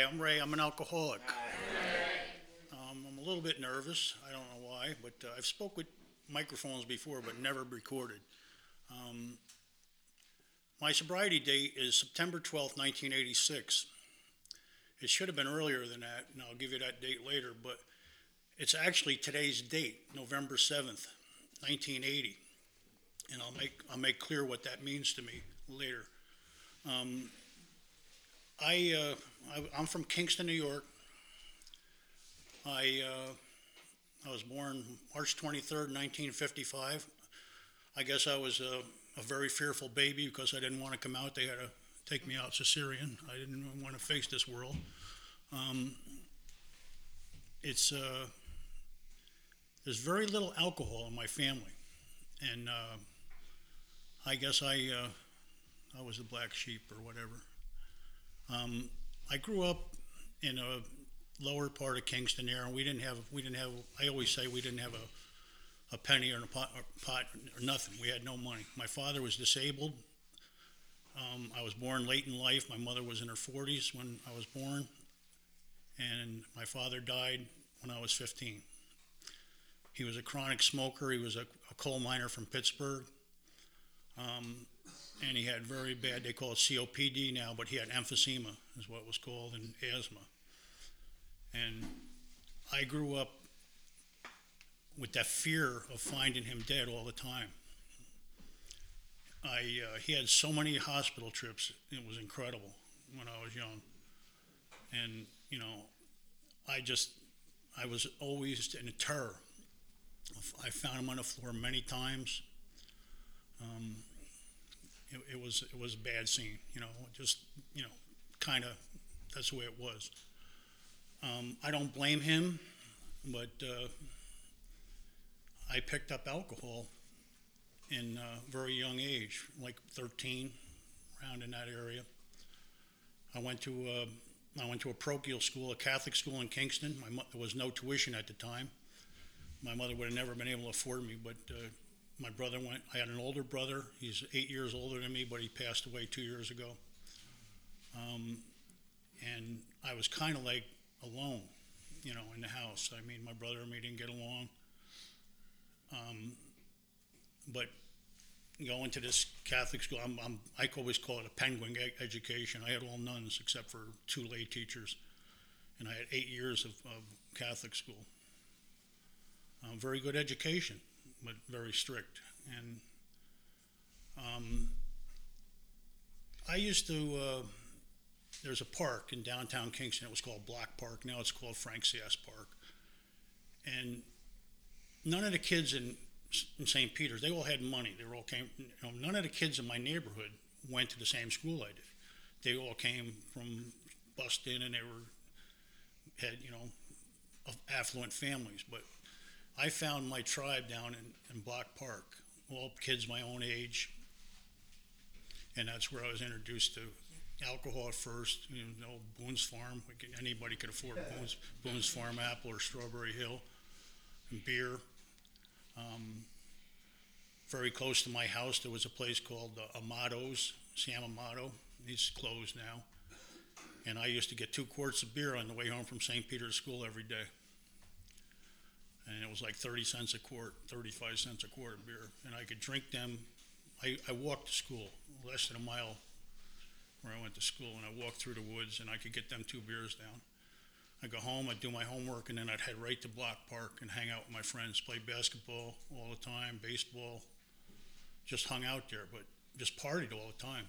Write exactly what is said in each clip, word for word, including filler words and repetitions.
Hi, I'm Ray. I'm an alcoholic. Um, I'm a little bit nervous. I don't know why, but uh, I've spoke with microphones before, but never recorded. Um, my sobriety date is September twelfth, nineteen eighty-six. It should have been earlier than that, and I'll give you that date later, but it's actually today's date, November seventh, nineteen eighty, and I'll make I'll make clear what that means to me later. Um, I, uh, I I'm from Kingston, New York. I uh, I was born March twenty-third, nineteen fifty-five. I guess I was a, a very fearful baby because I didn't want to come out. They had to take me out cesarean. I didn't want to face this world. Um, it's uh, there's very little alcohol in my family, and uh, I guess I uh, I was the black sheep or whatever. Um, I grew up in a lower part of Kingston there, and we didn't have we didn't have. I always say we didn't have a, a penny or a pot, or pot or nothing. We had no money. My father was disabled. Um, I was born late in life. My mother was in her forties when I was born, and my father died when I was fifteen. He was a chronic smoker. He was a, a coal miner from Pittsburgh. Um, and he had very bad, they call it C O P D now, but he had emphysema, is what it was called, and asthma. And I grew up with that fear of finding him dead all the time. I uh, he had so many hospital trips, it was incredible when I was young. And, you know, I just, I was always in a terror. I found him on the floor many times. Um, it, it was it was a bad scene, you know, just, you know, kind of, that's the way it was. Um, I don't blame him, but uh, I picked up alcohol in a very young age, like thirteen, around in that area. I went to uh, I went to a parochial school, a Catholic school in Kingston. My mo- there was no tuition at the time. My mother would have never been able to afford me, but uh, my brother went. I had an older brother. He's eight years older than me, but he passed away two years ago. Um, and I was kind of like alone, you know, in the house. I mean, my brother and me didn't get along. Um, but going to this Catholic school, I'm, I'm, I always call it a penguin e- education. I had all nuns except for two lay teachers, and I had eight years of, of Catholic school. Um, very good education, but very strict. And um, I used to, uh, there's a park in downtown Kingston. It was called Block Park. Now it's called Frank Sass Park. And none of the kids in, in Saint Peter's, they all had money. They all came, you know, none of the kids in my neighborhood went to the same school I did. They all came from Buston, and they were, had, you know, affluent families. But I found my tribe down in, in Block Park, all kids my own age, and that's where I was introduced to alcohol at first. You know, Boone's Farm. Anybody could afford Boone's, Boone's Farm apple or Strawberry Hill, and beer. Um, very close to my house, there was a place called uh, Amato's, Sam Amato. He's closed now. And I used to get two quarts of beer on the way home from Saint Peter's School every day. And it was like thirty cents a quart, thirty-five cents a quart of beer. And I could drink them. I, I walked to school, less than a mile where I went to school, and I walked through the woods, and I could get them two beers down. I'd go home, I'd do my homework, and then I'd head right to Block Park and hang out with my friends, play basketball all the time, baseball, just hung out there, but just partied all the time.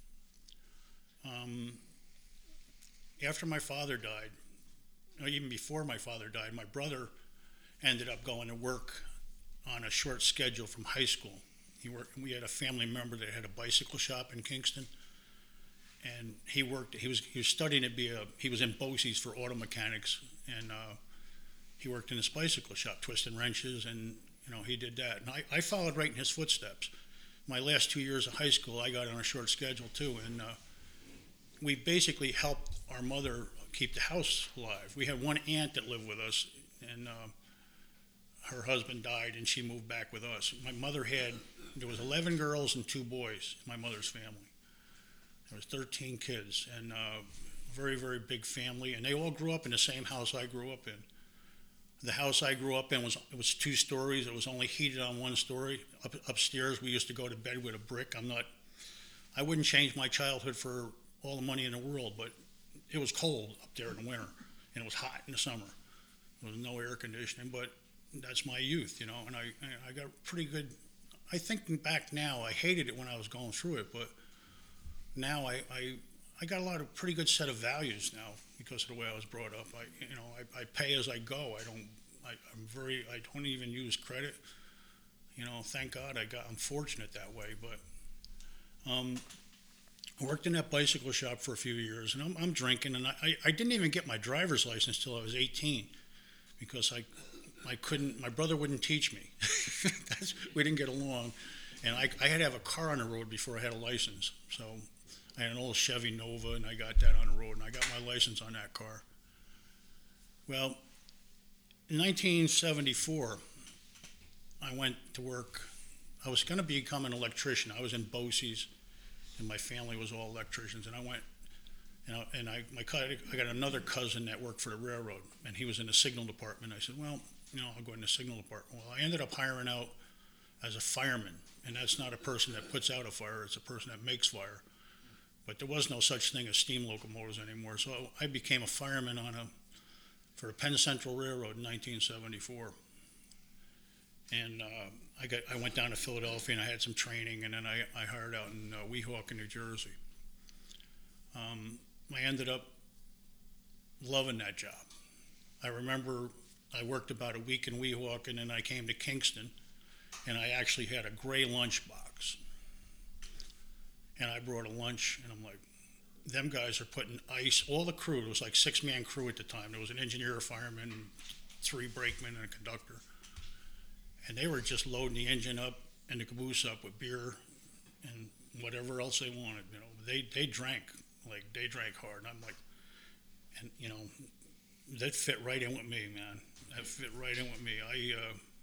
Um, after my father died, or even before my father died, my brother ended up going to work on a short schedule from high school. He worked, we had a family member that had a bicycle shop in Kingston, and he worked, he was he was studying to be a, he was in BOCES for auto mechanics, and uh, he worked in his bicycle shop, twisting wrenches, and you know, he did that. And I, I followed right in his footsteps. My last two years of high school, I got on a short schedule too, and uh, we basically helped our mother keep the house alive. We had one aunt that lived with us, and uh, her husband died, and she moved back with us. My mother had, there was eleven girls and two boys in my mother's family. There was thirteen kids, and uh, very, very big family, and they all grew up in the same house I grew up in. The house I grew up in was it was two stories. It was only heated on one story. Up, upstairs, we used to go to bed with a brick. I'm not. I wouldn't change my childhood for all the money in the world, but it was cold up there in the winter, and it was hot in the summer. There was no air conditioning, but that's my youth, you know. And I, I got pretty good. I think back now, I hated it when I was going through it, but now I, I, I got a lot of pretty good set of values now because of the way I was brought up. I, you know, I, I pay as I go. I don't. I, I'm very. I don't even use credit. You know, thank God I got. I'm fortunate that way. But um, I worked in that bicycle shop for a few years, and I'm, I'm drinking, and I, I, I didn't even get my driver's license till I was eighteen, because I, I couldn't. My brother wouldn't teach me. That's, we didn't get along, and I, I had to have a car on the road before I had a license. So I had an old Chevy Nova, and I got that on the road, and I got my license on that car. Well, in nineteen seventy-four, I went to work. I was going to become an electrician. I was in BOCES, and my family was all electricians. And I went, and I, and I, my, I got another cousin that worked for the railroad, and he was in the signal department. I said, well, you know, I'll go in the signal department. Well, I ended up hiring out as a fireman, and that's not a person that puts out a fire. It's a person that makes fire. But there was no such thing as steam locomotives anymore. So I became a fireman on a for the Penn Central Railroad in nineteen seventy-four. And uh, I got I went down to Philadelphia and I had some training, and then I, I hired out in uh, Weehawken, New Jersey. Um, I ended up loving that job. I remember I worked about a week in Weehawken, and I came to Kingston, and I actually had a gray lunch box. And I brought a lunch, and I'm like, them guys are putting ice, all the crew, it was like six-man crew at the time. There was an engineer, a fireman, three brakemen, and a conductor. And they were just loading the engine up and the caboose up with beer and whatever else they wanted. You know, they, they drank, like, they drank hard. And I'm like, and, you know, that fit right in with me, man. That fit right in with me. I,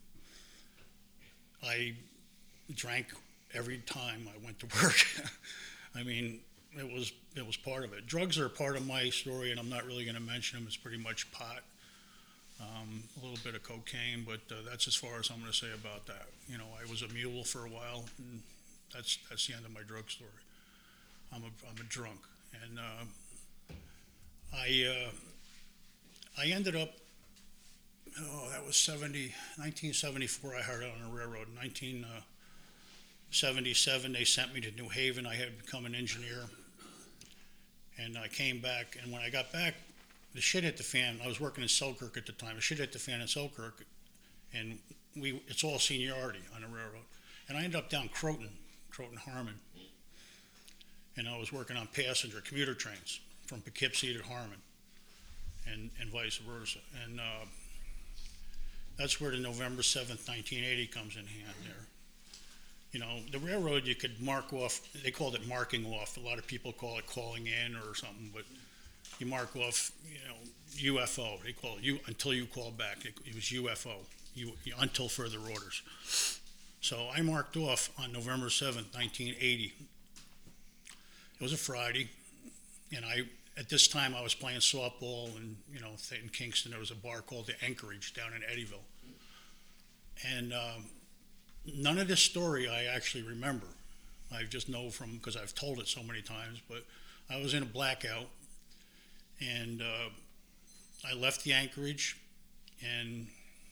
uh, I drank every time I went to work. I mean, it was it was part of it. Drugs are a part of my story, and I'm not really going to mention them. It's pretty much pot, um, a little bit of cocaine, but uh, that's as far as I'm going to say about that. You know, I was a mule for a while, and that's that's the end of my drug story. I'm a I'm a drunk, and uh, I uh, I ended up. Oh, that was seventy, nineteen seventy-four. I hired out on a railroad. nineteen seventy-seven, they sent me to New Haven. I had become an engineer, and I came back. And when I got back, the shit hit the fan. I was working in Selkirk at the time. The shit hit the fan in Selkirk, and we it's all seniority on the railroad. And I ended up down Croton, Croton Harmon, and I was working on passenger commuter trains from Poughkeepsie to Harmon, and and vice versa. And uh, that's where the November seventh, nineteen eighty comes in hand there. You know, the railroad, you could mark off, they called it marking off. A lot of people call it calling in or something, but you mark off, you know, U F O. They call it U, until you call back. It, it was U F O, you, until further orders. So I marked off on November seventh, nineteen eighty. It was a Friday, and I, at this time, I was playing softball, and, you know, in Kingston, there was a bar called the Anchorage down in Eddyville. And, um, none of this story I actually remember. I just know from, because I've told it so many times, but I was in a blackout, and uh, I left the Anchorage, and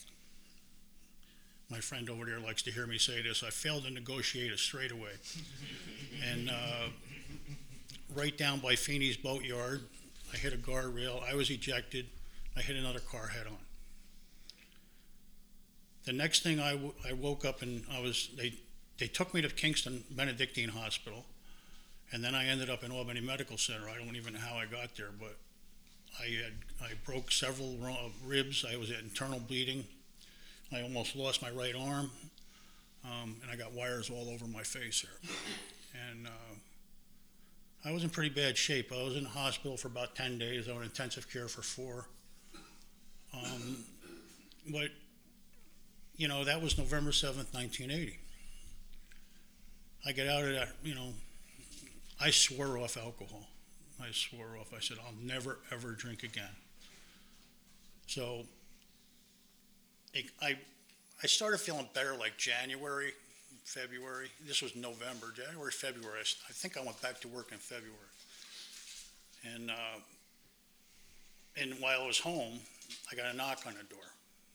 my friend over there likes to hear me say this, I failed to negotiate a straightaway. And uh, right down by Feeney's Boatyard, I hit a guardrail, I was ejected, I hit another car head on. The next thing I, w- I woke up and I was, they, they took me to Kingston Benedictine Hospital, and then I ended up in Albany Medical Center. I don't even know how I got there, but I had, I broke several ribs. I was at internal bleeding. I almost lost my right arm, um, and I got wires all over my face here. And uh, I was in pretty bad shape. I was in the hospital for about ten days. I was in intensive care for four. Um, but You know, that was November seventh, nineteen eighty. I get out of that, you know, I swore off alcohol. I swore off. I said, I'll never, ever drink again. So it, I, I started feeling better like January, February. This was November, January, February. I, I think I went back to work in February. And, uh, and while I was home, I got a knock on the door.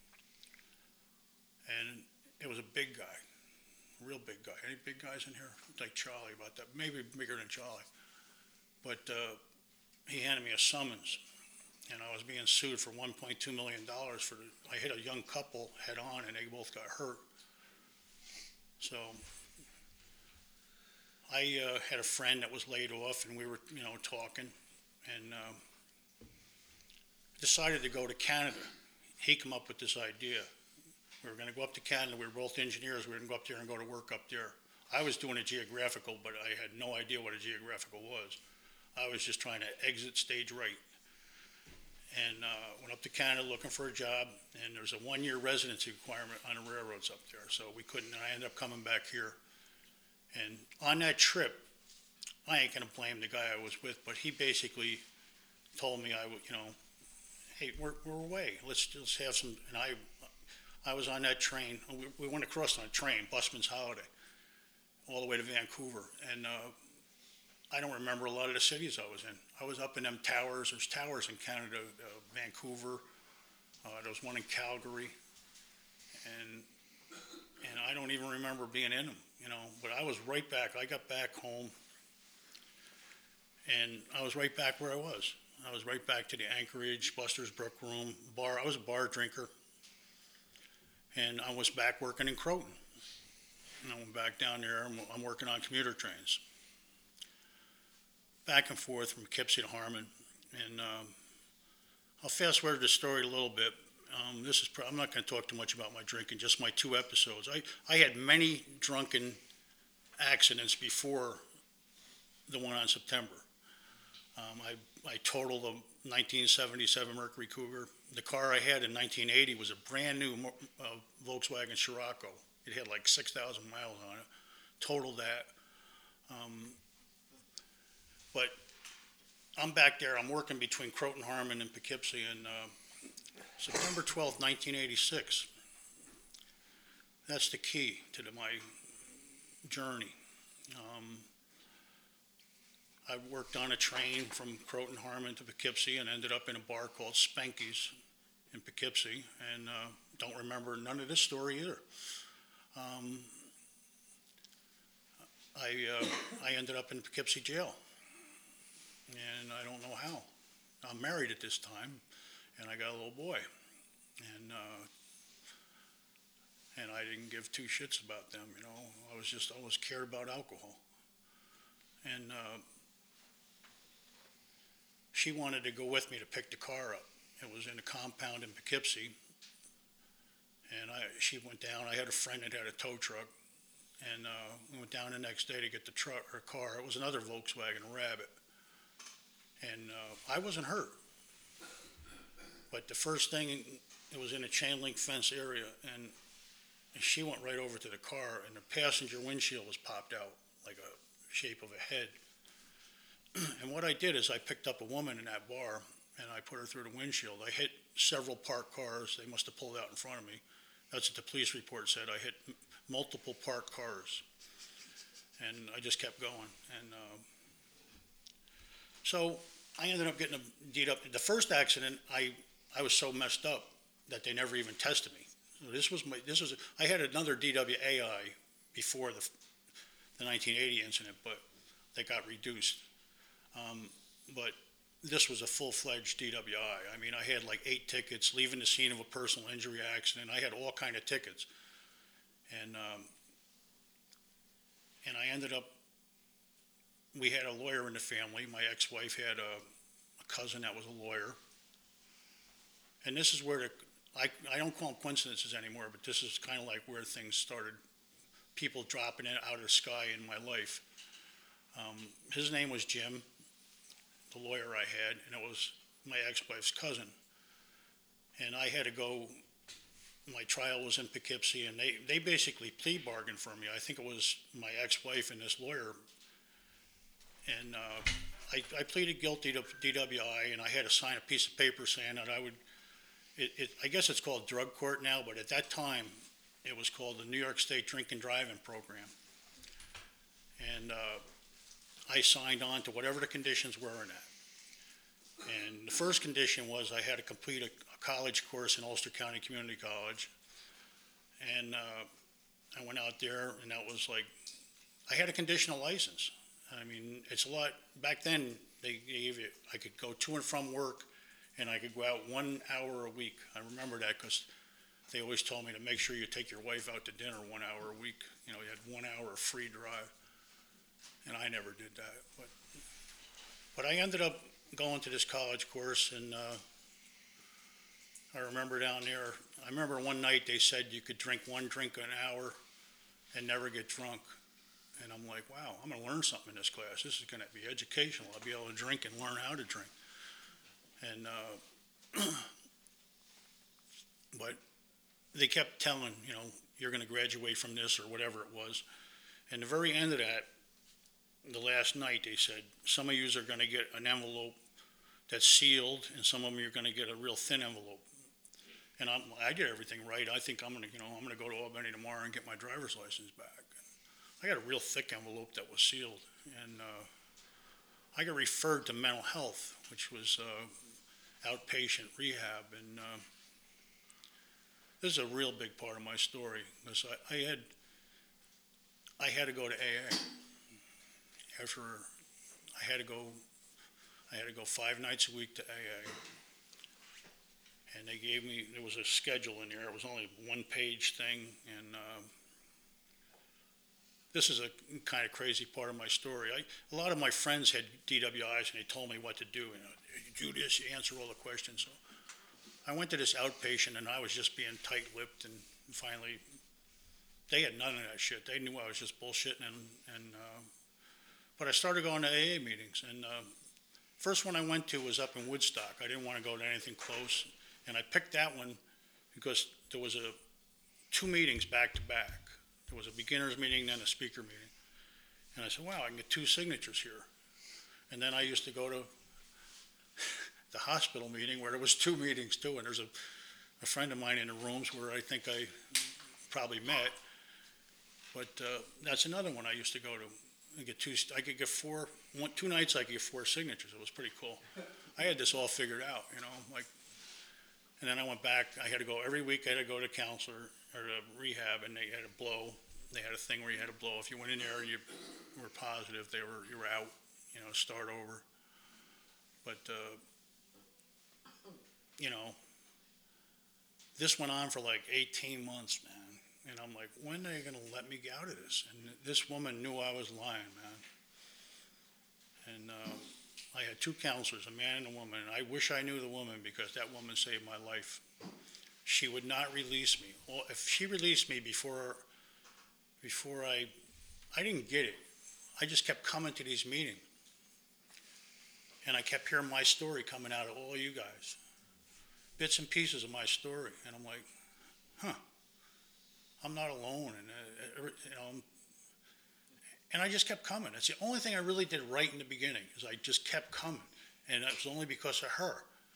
And it was a big guy, a real big guy. Any big guys in here? Like Charlie, about that, maybe bigger than Charlie. But uh, he handed me a summons, and I was being sued for one point two million dollars for, the, I hit a young couple head on, and they both got hurt. So I uh, had a friend that was laid off, and we were, you know, talking, and uh, decided to go to Canada. He came up with this idea. We were going to go up to Canada. We were both engineers. We were going to go up there and go to work up there. I was doing a geographical, but I had no idea what a geographical was. I was just trying to exit stage right. And uh, went up to Canada looking for a job, and there was a one-year residency requirement on the railroads up there, so we couldn't, and I ended up coming back here. And on that trip, I ain't going to blame the guy I was with, but he basically told me, I would, you know, hey, we're, we're away. Let's just have some, and I, I was on that train. We, we went across on a train, Busman's Holiday, all the way to Vancouver. And uh, I don't remember a lot of the cities I was in. I was up in them towers. There's towers in Canada, uh, Vancouver. Uh, there was one in Calgary. And, and I don't even remember being in them, you know. But I was right back. I got back home. And I was right back where I was. I was right back to the Anchorage, Buster's Brook Room, bar. I was a bar drinker. And I was back working in Croton. And I went back down there. I'm, I'm working on commuter trains. Back and forth from Poughkeepsie to Harmon. And um, I'll fast forward the story a little bit. Um, this is pro- I'm not going to talk too much about my drinking, just my two episodes. I, I had many drunken accidents before the one on September. Um, I, I totaled a nineteen seventy-seven Mercury Cougar. The car I had in nineteen eighty was a brand new uh, Volkswagen Scirocco. It had like six thousand miles on it. Totaled that. Um, but I'm back there. I'm working between Croton, Harmon, and Poughkeepsie. And uh, September twelfth, nineteen eighty-six. That's the key to the, my journey. Um, I worked on a train from Croton, Harmon to Poughkeepsie and ended up in a bar called Spanky's in Poughkeepsie, and uh, don't remember none of this story either. Um, I, uh, I ended up in Poughkeepsie jail, and I don't know how. I'm married at this time, and I got a little boy, and uh, and I didn't give two shits about them, you know. I was just always cared about alcohol, and uh, she wanted to go with me to pick the car up. It was in a compound in Poughkeepsie, and I, she went down. I had a friend that had a tow truck, and uh, we went down the next day to get the truck or car. It was another Volkswagen Rabbit, and uh, I wasn't hurt. But the first thing, it was in a chain link fence area, and she went right over to the car, and the passenger windshield was popped out like a shape of a head. And what I did is I picked up a woman in that bar, and I put her through the windshield. I hit several parked cars. They must have pulled out in front of me. That's what the police report said. I hit m- multiple parked cars, and I just kept going. And uh, so I ended up getting a deed up. The first accident, I I was so messed up that they never even tested me. So this was my this was I had another D W A I before the the nineteen eighty incident, but they got reduced. Um, but this was a full-fledged D W I. I mean, I had like eight tickets, leaving the scene of a personal injury accident. I had all kind of tickets, and um, and I ended up. We had a lawyer in the family. My ex-wife had a, a cousin that was a lawyer, and this is where the I I don't call them coincidences anymore, but this is kind of like where things started. People dropping in out of the sky in my life. Um, his name was Jim, the lawyer I had, and it was my ex-wife's cousin. And I had to go, my trial was in Poughkeepsie, and they, they basically plea bargained for me. I think it was my ex-wife and this lawyer. And uh, I, I pleaded guilty to D W I, and I had to sign a piece of paper saying that I would, it, it, I guess it's called drug court now, but at that time, it was called the New York State Drink and Driving Program. And uh, I signed on to whatever the conditions were in that. And the first condition was I had to complete a, a college course in Ulster County Community College. And uh, I went out there, and that was like, I had a conditional license. I mean, it's a lot, back then, they gave you, I could go to and from work, and I could go out one hour a week. I remember that because they always told me to make sure you take your wife out to dinner one hour a week. You know, you had one hour of free drive, and I never did that. But, but I ended up going to this college course, and uh, I remember down there, I remember one night they said you could drink one drink an hour and never get drunk. And I'm like, wow, I'm going to learn something in this class. This is going to be educational. I'll be able to drink and learn how to drink. And, uh, but they kept telling, you know, you're going to graduate from this or whatever it was. And the very end of that, the last night, they said, some of you are going to get an envelope that's sealed, and some of them you're going to get a real thin envelope. And I'm, I did everything right. I think I'm going to, you know, I'm going to go to Albany tomorrow and get my driver's license back. I got a real thick envelope that was sealed, and uh, I got referred to mental health, which was uh, outpatient rehab, and uh, this is a real big part of my story, because I, I had I had to go to A A. After I had to go, I had to go five nights a week to A A, and they gave me, there was a schedule in there. It was only a one-page thing, and uh, this is a kind of crazy part of my story. I, a lot of my friends had D W Is, and they told me what to do. You know, you do this, you answer all the questions. So I went to this outpatient, and I was just being tight-lipped, and finally, they had none of that shit. They knew I was just bullshitting, and, and uh, but I started going to A A meetings, and uh, first one I went to was up in Woodstock. I didn't want to go to anything close, and I picked that one because there was a two meetings back to back. There was a beginner's meeting, then a speaker meeting. And I said, wow, I can get two signatures here. And then I used to go to the hospital meeting where there was two meetings too. And there's a, a friend of mine in the rooms where I think I probably met. But uh, that's another one I used to go to. I get two, I could get four, one, two nights I could get four signatures. It was pretty cool. I had this all figured out, you know, like, and then I went back. I had to go every week. I had to go to counselor or to rehab, and they had a blow. They had a thing where you had to blow. If you went in there and you were positive, they were you were out. You know, start over. But uh, you know, this went on for like eighteen months, man. And I'm like, when are they going to let me get out of this? And this woman knew I was lying, man. And uh, I had two counselors, a man and a woman. And I wish I knew the woman, because that woman saved my life. She would not release me. Well, if she released me before, before I, I didn't get it. I just kept coming to these meetings. And I kept hearing my story coming out of all you guys. Bits and pieces of my story. And I'm like, huh, I'm not alone. And, uh, you know, and I just kept coming. It's the only thing I really did right in the beginning, is I just kept coming. And it was only because of her.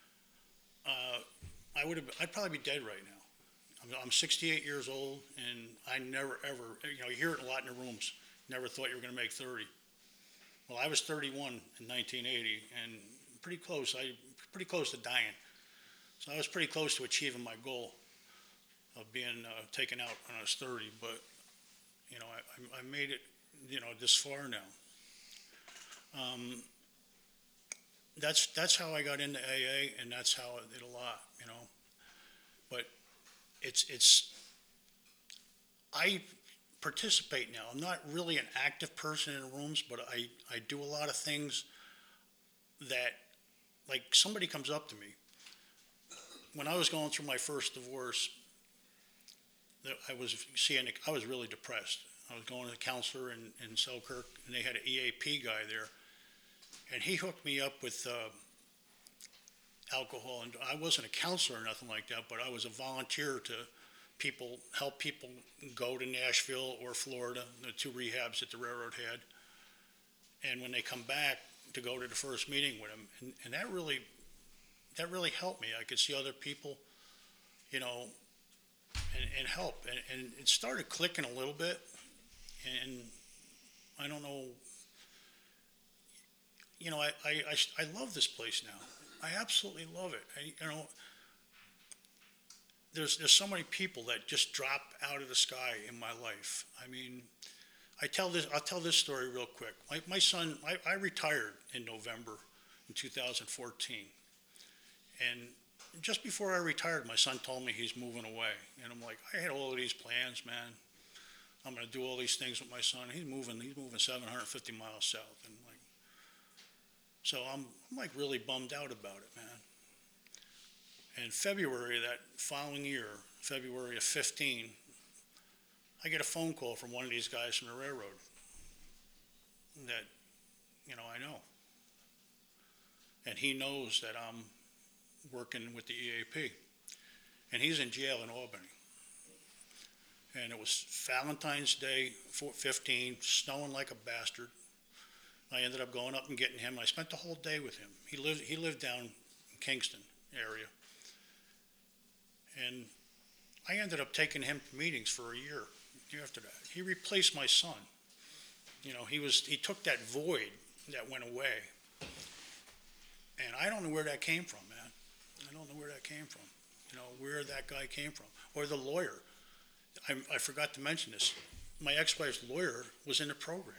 Uh, I would have, I'd probably be dead right now. I'm, I'm sixty-eight years old, and I never ever, you know, you hear it a lot in the rooms, never thought you were going to make thirty. Well, I was thirty-one in nineteen eighty, and pretty close, I, pretty close to dying. So I was pretty close to achieving my goal of being uh, taken out when I was thirty, but, you know, I, I made it, you know, this far now. Um, that's that's how I got into A A, and that's how I did a lot, you know. But it's it's I participate now. I'm not really an active person in rooms, but I, I do a lot of things that, like, somebody comes up to me. When I was going through my first divorce, I was seeing I was really depressed. I was going to a counselor in, in Selkirk, and they had an E A P guy there. And he hooked me up with uh, alcohol. And I wasn't a counselor or nothing like that, but I was a volunteer to people, help people go to Nashville or Florida, the two rehabs that the railroad had. And when they come back, to go to the first meeting with him, and, and that really, that really helped me. I could see other people, you know, and, and help, and, and it started clicking a little bit, and I don't know, you know, I, I, I, I love this place now. I absolutely love it. I, you know, there's there's so many people that just drop out of the sky in my life. I mean, I tell this I'll tell this story real quick. My my son, I, I retired in November in two thousand fourteen, and just before I retired, my son told me he's moving away, and I'm like, I had all of these plans, man. I'm going to do all these things with my son. He's moving. He's moving seven hundred fifty miles south, and like, so I'm, I'm like really bummed out about it, man. In February of that following year, February of fifteen, I get a phone call from one of these guys from the railroad that, you know, I know, and he knows that I'm working with the E A P, and he's in jail in Albany. And it was Valentine's Day, fifteen, snowing like a bastard. I ended up going up and getting him. I spent the whole day with him. He lived he lived down in Kingston area. And I ended up taking him to meetings for a year after that. He replaced my son. You know, he was he took that void that went away. And I don't know where that came from, man. I don't know where that came from. You know, where that guy came from. Or the lawyer. I, I forgot to mention this. My ex-wife's lawyer was in the program.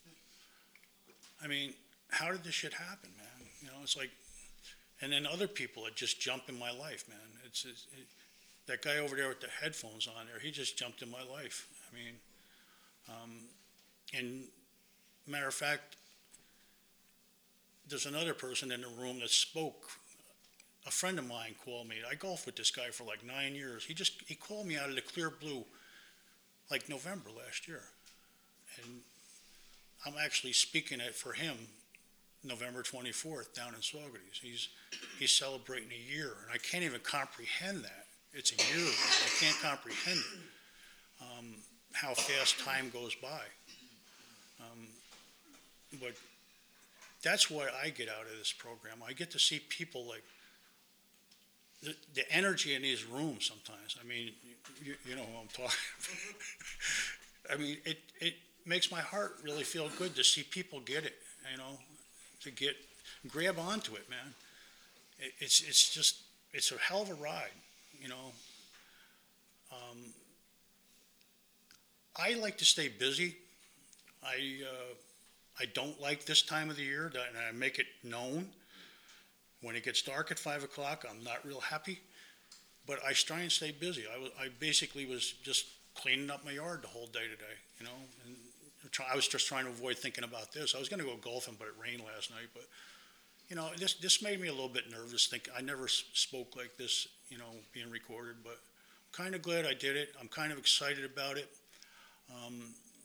I mean, how did this shit happen, man? You know, it's like, and then other people that just jump in my life, man. It's, it's it, that guy over there with the headphones on there. He just jumped in my life. I mean, um, and matter of fact, there's another person in the room that spoke. A friend of mine called me. I golfed with this guy for like nine years. He just, he called me out of the clear blue like November last year. And I'm actually speaking it for him November twenty-fourth down in Saugerties. He's, he's celebrating a year, and I can't even comprehend that. It's a year, man. I can't comprehend it, um, how fast time goes by. Um, but that's what I get out of this program. I get to see people like, The, the energy in these rooms sometimes, I mean, you, you know who I'm talking about. I mean, it, it makes my heart really feel good to see people get it, you know, to get, grab onto it, man. It, it's, it's just, it's a hell of a ride, you know. Um, I like to stay busy. I, uh, I don't like this time of the year, and I make it known. When it gets dark at five o'clock, I'm not real happy, but I try and stay busy. I, was, I basically was just cleaning up my yard the whole day today, you know, and try, I was just trying to avoid thinking about this. I was going to go golfing, but it rained last night. But, you know, this this made me a little bit nervous. Think I never spoke like this, you know, being recorded, but I'm kind of glad I did it. I'm kind of excited about it. Um,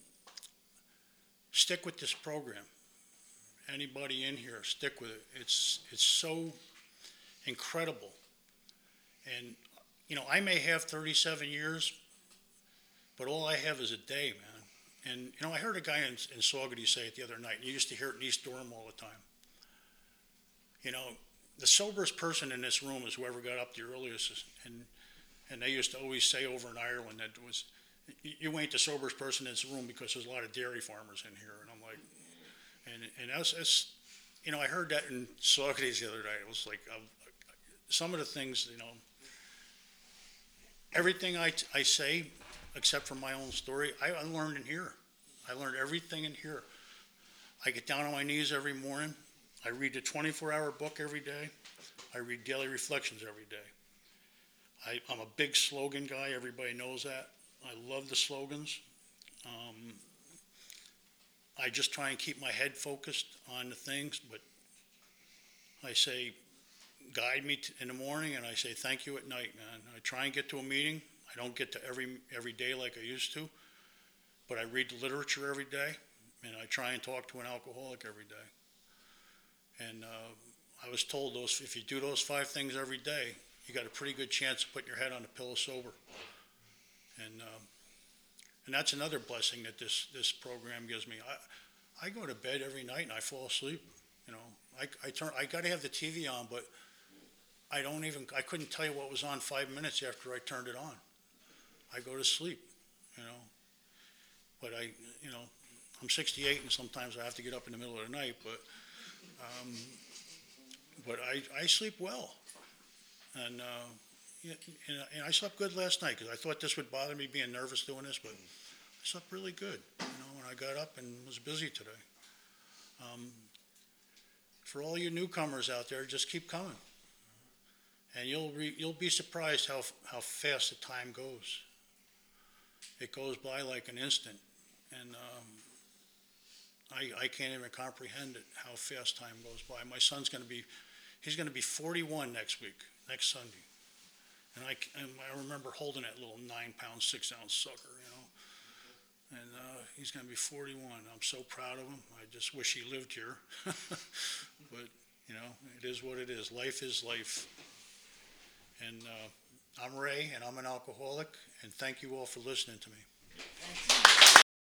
stick with this program. Anybody in here, stick with it. It's it's so incredible. And, you know, I may have thirty-seven years, but all I have is a day, man. And, you know, I heard a guy in, in Saugerties say it the other night, and you used to hear it in East Durham all the time. You know, the soberest person in this room is whoever got up the earliest. And, and they used to always say over in Ireland that it was, you ain't the soberest person in this room because there's a lot of dairy farmers in here. And I'm like, And and that's, that's, you know, I heard that in Saugerties the other day. It was like, um, some of the things, you know, everything I, I say, except for my own story, I, I learned in here. I learned everything in here. I get down on my knees every morning. I read the twenty-four hour book every day. I read daily reflections every day. I, I'm a big slogan guy. Everybody knows that. I love the slogans. Um, I just try and keep my head focused on the things, but I say, guide me t- in the morning, and I say thank you at night, man. I try and get to a meeting. I don't get to every every day like I used to, but I read the literature every day, and I try and talk to an alcoholic every day. And uh, I was told those if you do those five things every day, you got a pretty good chance of putting your head on the pillow sober. And uh, And that's another blessing that this, this program gives me. I, I go to bed every night and I fall asleep. You know, I, I turn, I gotta have the T V on, but I don't even, I couldn't tell you what was on five minutes after I turned it on. I go to sleep, you know. But I, you know, I'm sixty-eight and sometimes I have to get up in the middle of the night, but, um, but I, I sleep well. And, uh, yeah, and and I slept good last night because I thought this would bother me being nervous doing this, but I slept really good, you know, when I got up and was busy today. Um, for all you newcomers out there, just keep coming. And you'll re, you'll be surprised how how fast the time goes. It goes by like an instant, and um, I I can't even comprehend it how fast time goes by. My son's going to be he's going to be forty-one next week, next Sunday, and I and I remember holding that little nine pound six ounce sucker, you know, and uh, he's going to be forty-one. I'm so proud of him. I just wish he lived here, but you know, it is what it is. Life is life. And uh, I'm Ray, and I'm an alcoholic, and thank you all for listening to me.